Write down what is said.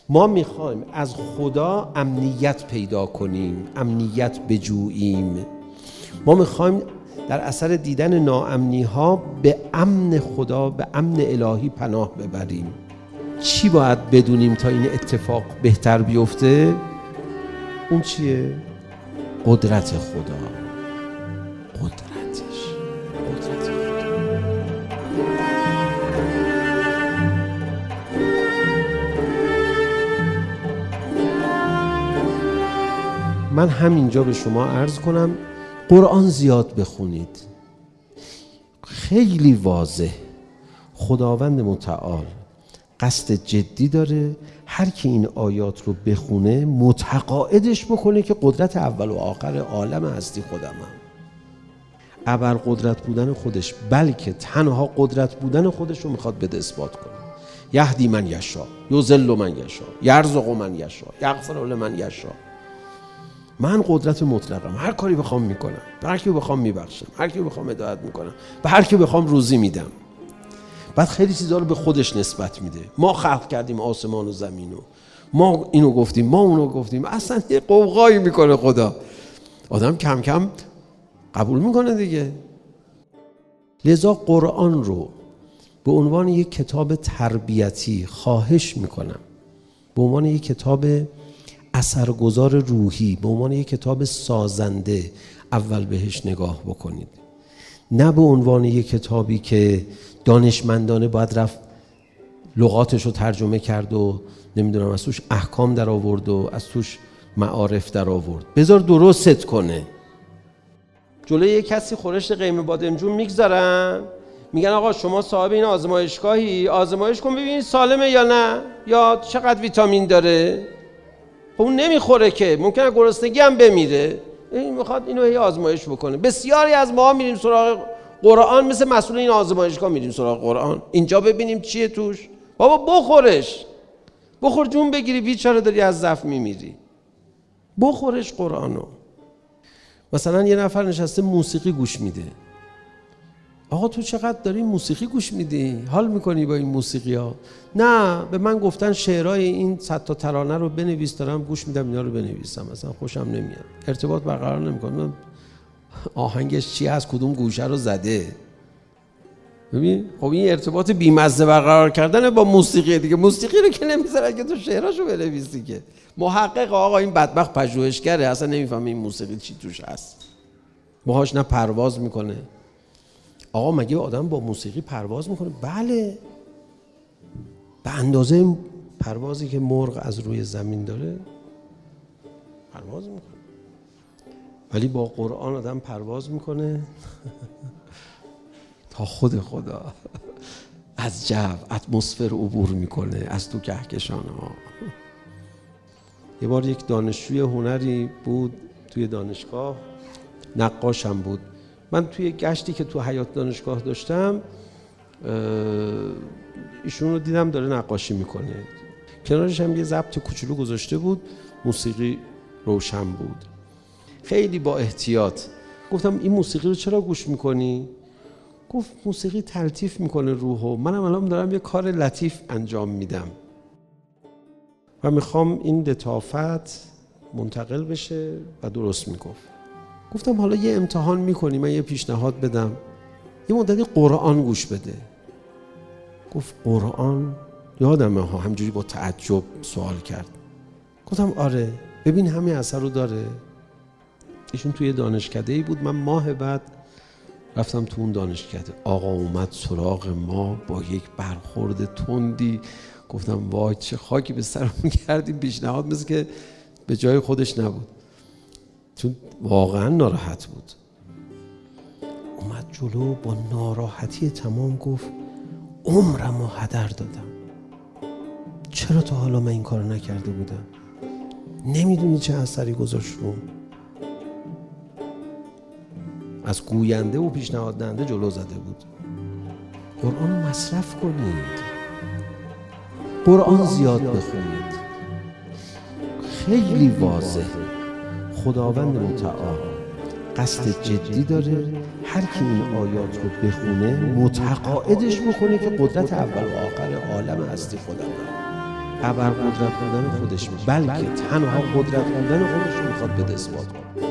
ما میخوایم از خدا امنیت پیدا کنیم، امنیت بجوییم. ما میخوایم در اثر دیدن ناامنی ها به امن خدا، به امن الهی پناه ببریم. چی باید بدونیم تا این اتفاق بهتر بیفته؟ اون چیه؟ قدرت خدا. قدرت خدا. من همینجا به شما عرض کنم قرآن زیاد بخونید. خیلی واضح خداوند متعال قصد جدی داره هر کی این آیات رو بخونه متقاعدش بکنه که قدرت اول و آخر عالم هستی خودمم. ابرقدرت بودن خودش، بلکه تنها قدرت بودن خودش رو میخواد بده اثبات کنه. یهدی من یشاء، یضل من یشاء، یرزق من یشاء، یغفر لمن یشاء. من قدرت مطلقم، هر کاری بخوام میکنم، به هر کی بخوام میبخشم، هر کی بخوام هدایت میکنم، به هر کی بخوام روزی میدم. بعد خیلی چیزا رو به خودش نسبت میده. ما خلق کردیم آسمان و زمین و ما اینو گفتیم، ما اونو گفتیم. اصلا یه قوقایی میکنه خدا. آدم کم کم قبول میکنه دیگه. لذا قرآن رو به عنوان یک کتاب تربیتی خواهش میکنم، به عنوان یک کتاب اثرگذار روحی، به عنوان یک کتاب سازنده اول بهش نگاه بکنید. نه به عنوان یک کتابی که دانشمندانه باید رفت لغاتش رو ترجمه کرد و نمیدونم از توش احکام در آورد و از توش معارف در آورد. بذار درست کنه. جلوی یک کسی خورشت قیم بادمجون میگذارن، میگن آقا شما صاحب این آزمایشگاهی، آزمایش کن ببین سالمه یا نه، یا چقدر ویتامین داره. اون نمیخوره که، ممکنه گرسنگی هم بمیره. این میخواد اینو هی آزمایش بکنه. بسیاری از ما میریم سراغ قرآن، مثل مسئول این آزمایشگاه میریم سراغ قرآن، اینجا ببینیم چیه توش. بابا بخورش، بخور جون بگیری، بیچاره داری از ضعف میمیری. بخورش قرآنو. مثلا یه نفر نشسته موسیقی گوش میده. آقا تو چقدر داری موسیقی گوش میدی؟ حال میکنی با این موسیقی ها؟ نه، به من گفتن شعرهای این 100 تا ترانه رو بنویس، دارم گوش میدم اینا رو بنویسم. مثلا خوشم نمیاد، ارتباط برقرار نمیکنم. آهنگش چی هست، کدوم گوشه رو زده. ببین خب این ارتباط بیمزه برقرار کردن با موسیقی دیگه. موسیقی رو که نمیذاره که تو شعراشو بنویسی که. محقق آقا این بدبخت پژوهشگره، اصلا نمیفهمه این موسیقی چی توش هست. باهاش نه پرواز میکنه. آقا مگه آدم با موسیقی پرواز میکنه؟ بله، به اندازه پروازی که مرغ از روی زمین داره پرواز میکنه. ولی با قرآن آدم پرواز میکنه تا خود خدا از جو اتمسفر عبور میکنه، از تو کهکشان ها. یه بار یک دانشجوی هنری بود توی دانشگاه، نقاشم بود. من توی گشتی که تو حیاط دانشگاه داشتم ایشون رو دیدم داره نقاشی میکنه. کنارش هم یه ضبط کوچولو گذاشته بود، موسیقی روشن بود. خیلی با احتیاط گفتم این موسیقی رو چرا گوش میکنی؟ گفت موسیقی تلطیف میکنه روحو، منم الان دارم یه کار لطیف انجام میدم و میخوام این لطافت منتقل بشه و درست میگفت. گفتم حالا یه امتحان میکنی، من یه پیشنهاد بدم، یه مدتی قرآن گوش بده. گفت قرآن؟ یادمه ها، همجوری با تعجب سوال کرد. گفتم آره، ببین همین اثر رو داره. ایشون توی دانشکده‌ای بود. من ماه بعد رفتم تو اون دانشکده. آقا اومد سراغ ما با یک برخورد تندی. گفتم وای چه خاکی به سرمون کردیم. پیشنهاد مثل که به جای خودش نبود، چون واقعا ناراحت بود. اومد جلو با ناراحتی تمام گفت عمرمو هدر دادم. چرا تا حالا من این کارو نکرده بودم؟ نمیدونی چه اثری گذاشت روم. از گوینده و پیشنهاد دهنده جلو زده بود. قرآن رو مصرف کنید، قرآن زیاد بخونید. خیلی واضح خداوند متعال قصد جدی داره هر کی این آیات رو بخونه متقاعدش بکنه که قدرت اول و آخر عالم هستی خداوند. ابرقدرت بودن خودش میخواد، بلکه تنها قدرت بودن خودش رو میخواد بده اثبات کنه.